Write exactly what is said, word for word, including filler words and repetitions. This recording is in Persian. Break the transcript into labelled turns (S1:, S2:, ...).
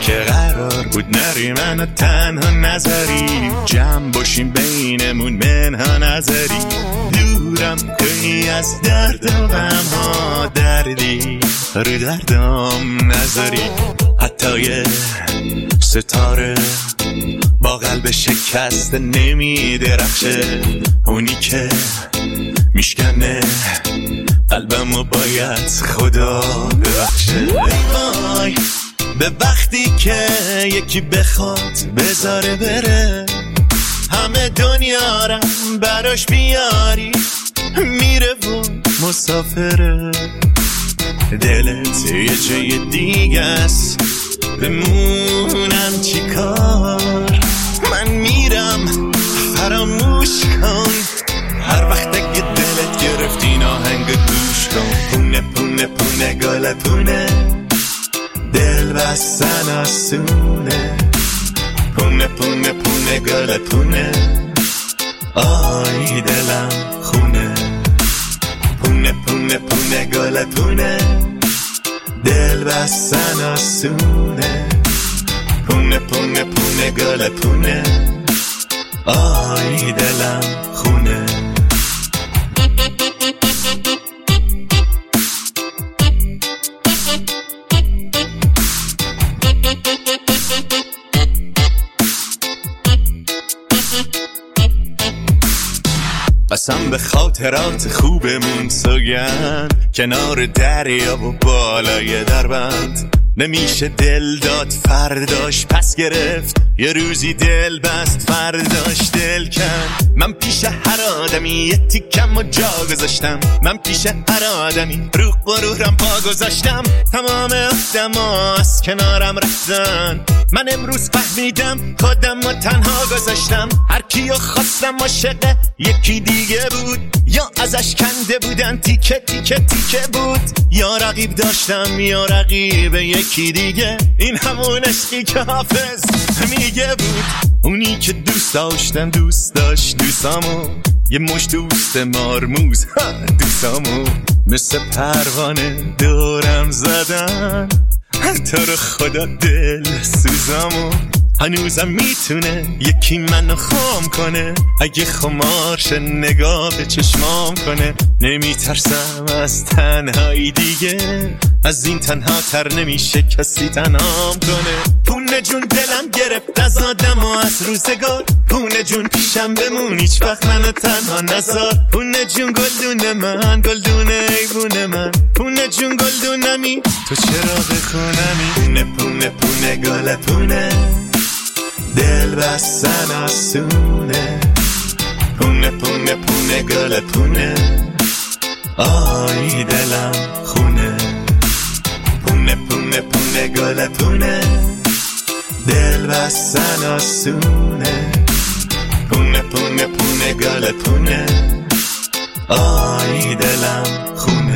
S1: که قرار بود نری منو تنها نذاری، جمع باشیم بینمون منها نذاری، دورم کنی از درد و غم ها، دردی رو دردم نذاری. حتی یه ستاره با قلب شکسته نمی درخشه، اونی که میشکنه قلبمو باید خدا ببخشه. وای به وقتی که یکی بخواد بذاره بره، همه دنیا رم براش بیاری، میره و مسافره. دلت یه جای دیگه است، بمونم چی کار؟ من میرم فراموش کن، هر وقت اگه دلت گرفت این آهنگ گوش کن. پونه پونه پونه گل پونه، دل بستن آسونه. پونه پونه پونه گل پونه، آی دلم خونه. پونه پونه پونه گل پونه، دل بستن آسونه. پونه پونه پونه گل پونه، آی دلم خونه. قسم به خاطرات خوبمون سوگند، کنار دریا و بالای دربند. نمیشه دل داد فرداش پس گرفت، یه روزی دل بست فرداش دل کن. من پیش هر آدمی یه تیکم و جا گذاشتم، من پیش هر آدمی رو غرورم پا گذاشتم. تمام آدما از کنارم رفتن، من امروز فهمیدم خودم رو تنها گذاشتم. هر کیو خواستم عاشق یکی دیگه بود، یا ازش کنده بودن تیکه تیکه تیکه بود، یا رقیب داشتم یا رقیب یکی دیگه. این همون عشقی که حافظ میگه بود، اونی که دوست داشتم دوست داشت دوستامو، یه مش دوست مارموز دوستامو مثل پروانه دورم زدن. تو رو خدا دل سوزامو، هنوزم میتونه یکی منو خام کنه، اگه خمارش نگاه به چشمام کنه. نمیترسم از تنهایی دیگه، از این تنها تر نمیشه کسی تنهام کنه. پونه جون دلم گرفت از آدم و از روزگار، پونه جون پیشم بمون هیچ وقت منو تنها نذار. پونه جون گلدون من گلدون ایوون من، پونه جون گلدونمی تو چرا بخونمی. پونه پونه پونه گل پونه، دل بستن آسونه. پونه پونه پونه گل پونه، آی دلم خونه. پونه پونه پونه گل پونه، دل بستن آسونه. پونه پونه پونه گل پونه، آی دلم خونه.